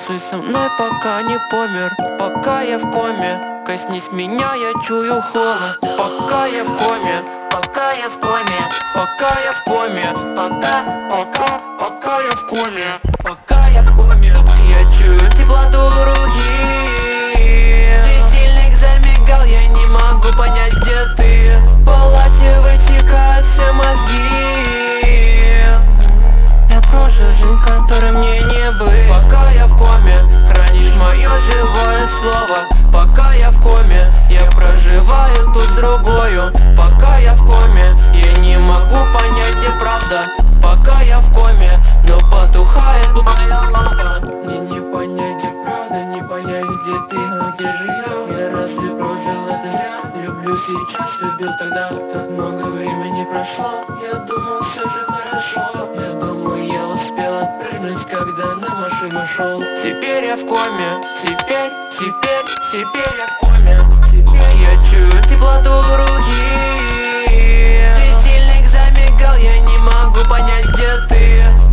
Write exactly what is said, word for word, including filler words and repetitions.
Танцуй со мной, пока не помер, пока я в коме. Коснись меня, я чую холод. Пока я в коме, Пока я в коме, пока я в коме, пока, пока, пока я в коме. пока я в коме. Я чую теплоту руки. Светильник замигал, я не могу понять, где ты. По ласе вытекают все мозги. Я прожил жизнь, которой мне не быть. Пока я в коме, хранишь мое живое слово. Пока я в коме, я проживаю тут другую. Пока я в коме, я не могу понять, где правда. Пока я в коме, но потухает моя лампа. Мне не понять, где правда, не понять, где ты, а где же я. Я разве прожил это зря? Люблю сейчас, любил тогда. Так много времени прошло, я думал, все же хорошо. Я думал, я успел отпрыгнуть, когда на машину шел. Теперь я в коме, теперь, теперь, теперь я в коме. Теперь я чую теплоту руки. Светильник замигал, я не могу понять, где ты.